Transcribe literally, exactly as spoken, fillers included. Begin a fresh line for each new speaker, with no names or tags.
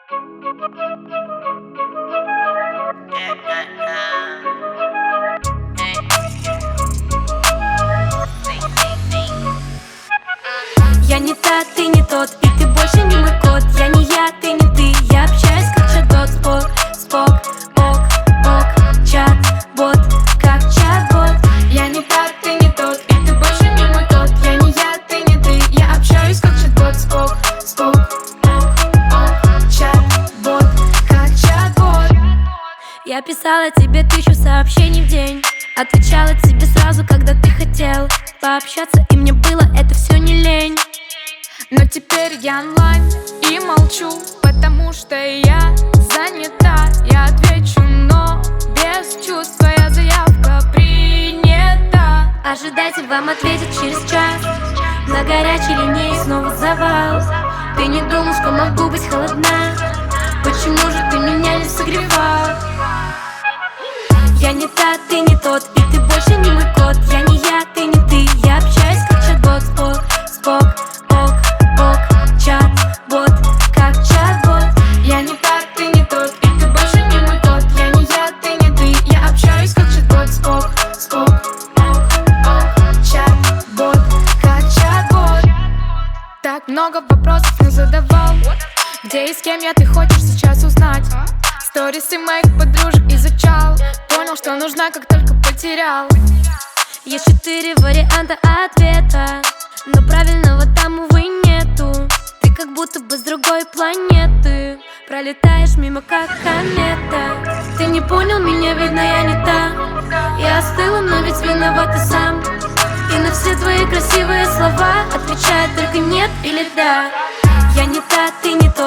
Я не та, ты не тот, и ты больше не мой кот. Я не я, ты не ты, я общаюсь как чат-бот. Спок, спок, ок, ок, чат-бот, как чат-бот. Я не та, ты не тот, и ты больше не мой кот. Я не я, ты не ты, я общаюсь как чат-бот. Спок, спок, ок, ок, чат-бот, как чат-бот. Я писала тебе тысячу сообщений в день, отвечала тебе сразу, когда ты хотел пообщаться, и мне было это все не лень.
Но теперь я онлайн и молчу, потому что я занята. Я отвечу, но без чувств. Твоя заявка принята.
Ожидатель вам ответит через час. На горячей линии снова завал. Ты не думал, что могу быть холодна? Почему же ты меня не согревал? Я не та, ты не тот, и ты больше не мой кот. Я не я, ты не ты, я общаюсь как чат-бот. Спок, спок, ок, ок, чат-бот, как чат-бот.
Я не та, ты не тот, и ты больше не мой кот. Я не я, ты не ты, я общаюсь как чат-бот. Спок, спок, ок, ок, чат-бот, как чат-бот. Так много вопросов не задавал. Где и с кем я, ты хочешь сейчас узнать? Сторисы моих подружек изучал. Понял, что нужна, как только потерял.
Есть четыре варианта ответа, но правильного там, увы, нету. Ты как будто бы с другой планеты, пролетаешь мимо, как комета. Ты не понял меня, видно, я не та. Я остыла, но ведь виноват ты сам. И на все твои красивые слова отвечает только нет или да. Я не та, ты не та.